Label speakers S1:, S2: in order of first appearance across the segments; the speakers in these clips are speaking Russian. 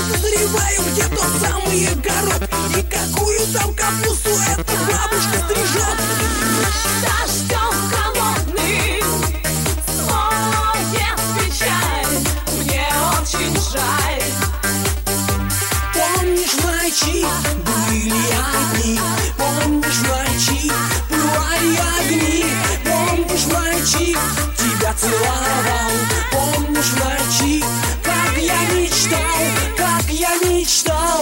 S1: подозреваю, где тот самый огород. И какую там капусту эта бабушка стрижет.
S2: Дождем холодным смоет печаль, мне очень жаль.
S1: Помнишь, ночи были одни, помнишь, ночи пылали огни, помнишь, ночи тебя целовал, помнишь, ночи, как я мечтал, как я мечтал.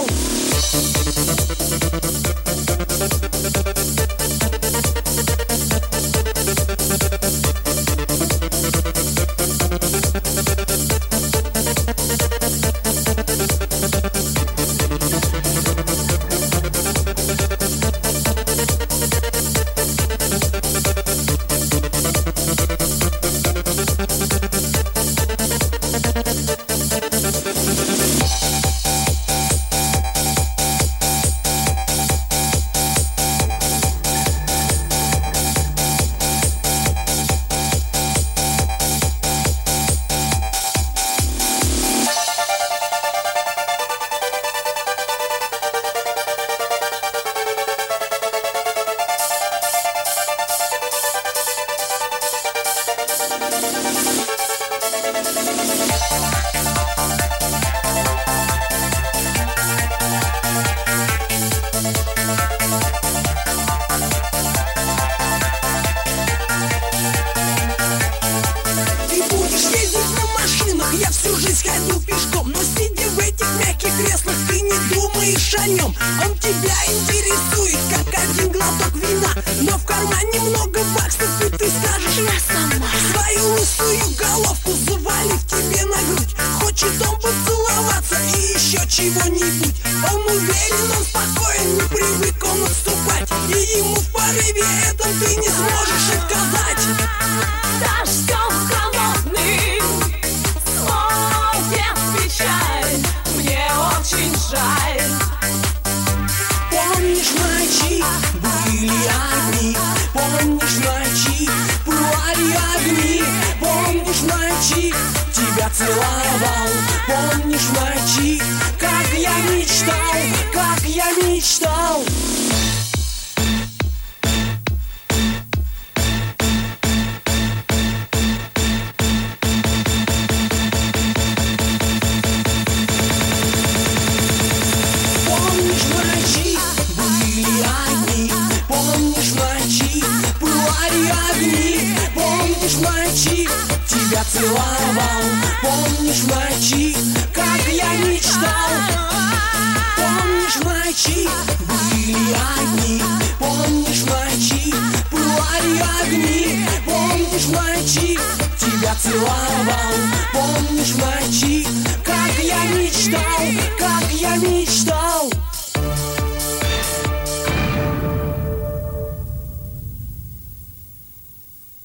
S1: Я всю жизнь ходил пешком, но сидя в этих мягких креслах, ты не думаешь о нем. Он тебя интересует, как один глоток вина, но в кармане много баксов, и ты скажешь: я сама. Свою лысую головку завалив тебе на грудь, хочет он поцеловаться и еще чего-нибудь. Он уверен, он спокоен, не привык он отступать, и ему в порыве этом ты не сможешь отказать.
S2: Дождем холодным смоет печаль, мне очень жаль.
S1: Помнишь, ночи были одни, помнишь, ночи пылали огни, помнишь, ночи тебя целовал, помнишь, ночи, как я мечтал, как я мечтал. Помнишь, ночи тебя целовал, помнишь, ночи, как я мечтал. Помнишь, ночи были одни, помнишь, ночи пылали огни, помнишь, ночи тебя целовал, помнишь, ночи, как я мечтал.